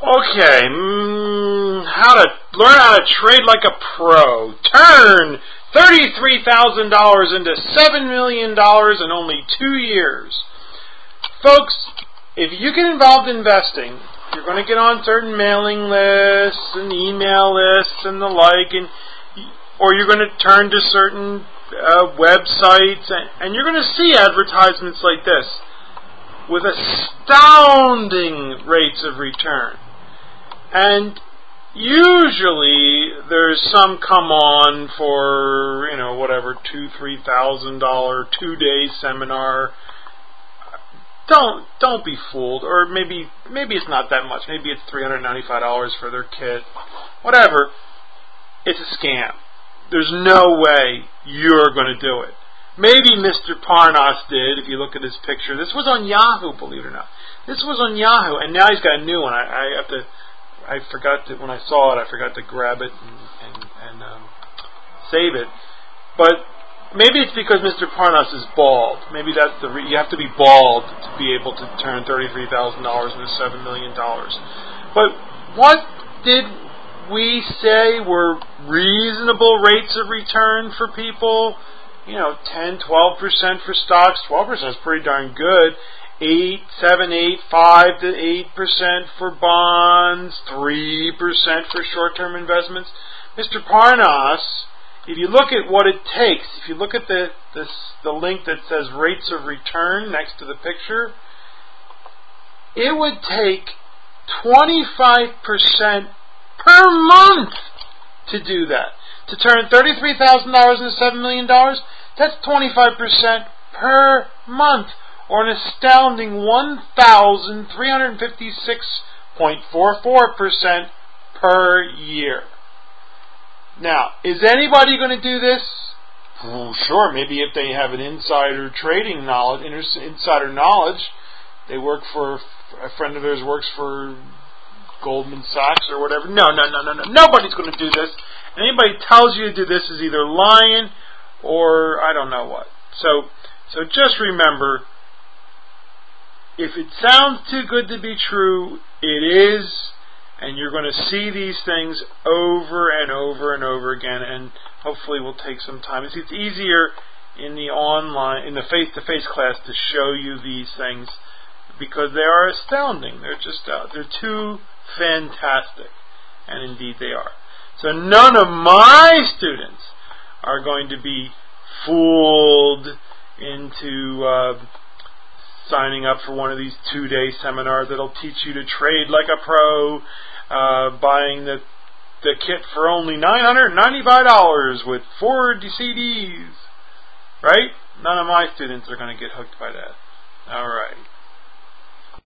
Okay, how to learn how to trade like a pro. Turn $33,000 into $7 million in only 2 years. Folks, if you get involved in investing, you're going to get on certain mailing lists and email lists and the like, or you're going to turn to certain websites, and you're going to see advertisements like this with astounding rates of return. And usually there's some come on for, whatever, $2,000-$3,000 2-day seminar. Don't be fooled. Or maybe it's not that much. Maybe it's $395 for their kit. Whatever. It's a scam. There's no way you're going to do it. Maybe Mr. Parnas did, if you look at his picture. This was on Yahoo, believe it or not. This was on Yahoo, and now he's got a new one. I forgot to, when I saw it, I forgot to grab it and save it. But maybe it's because Mr. Parnas is bald. Maybe that's you have to be bald to be able to turn $33,000 into $7 million. But what did we say were reasonable rates of return for people? 10, 12% for stocks. 12% is pretty darn good. 5 to 8% for bonds, 3% for short-term investments. Mr. Parnas, if you look at what it takes, if you look at the link that says rates of return next to the picture, it would take 25% per month to do that. To turn $33,000 into $7 million, that's 25% per month, or an astounding 1,356.44% per year. Now, is anybody going to do this? Oh, sure, maybe if they have an insider trading knowledge, insider knowledge. They work for, a friend of theirs works for Goldman Sachs or whatever. No. Nobody's going to do this. Anybody tells you to do this is either lying or I don't know what. So just remember, if it sounds too good to be true, it is, and you're going to see these things over and over and over again, and hopefully will take some time. It's easier in the face-to-face class to show you these things because they are astounding. They're too fantastic, and indeed they are. So none of my students are going to be fooled into signing up for one of these 2-day seminars that'll teach you to trade like a pro, buying the kit for only $995 with 4 CDs, right? None of my students are going to get hooked by that. All right.